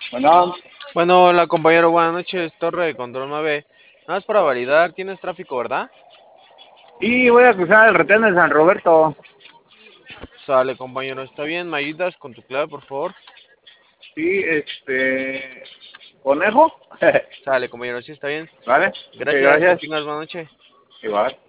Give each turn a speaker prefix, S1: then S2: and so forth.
S1: Bueno,
S2: Bueno, hola compañero, buenas noches, Torre de Control 9. Nada más para validar, tienes tráfico, ¿verdad?
S1: y voy a cruzar el retén de San Roberto.
S2: Sale, compañero, está bien, ¿me ayudas con tu clave, por favor?
S1: Sí, conejo.
S2: Sale, compañero, sí está bien.
S1: ¿Vale? Ok,
S2: Gracias, que
S1: gracias.
S2: tengas buena noche.
S1: Igual.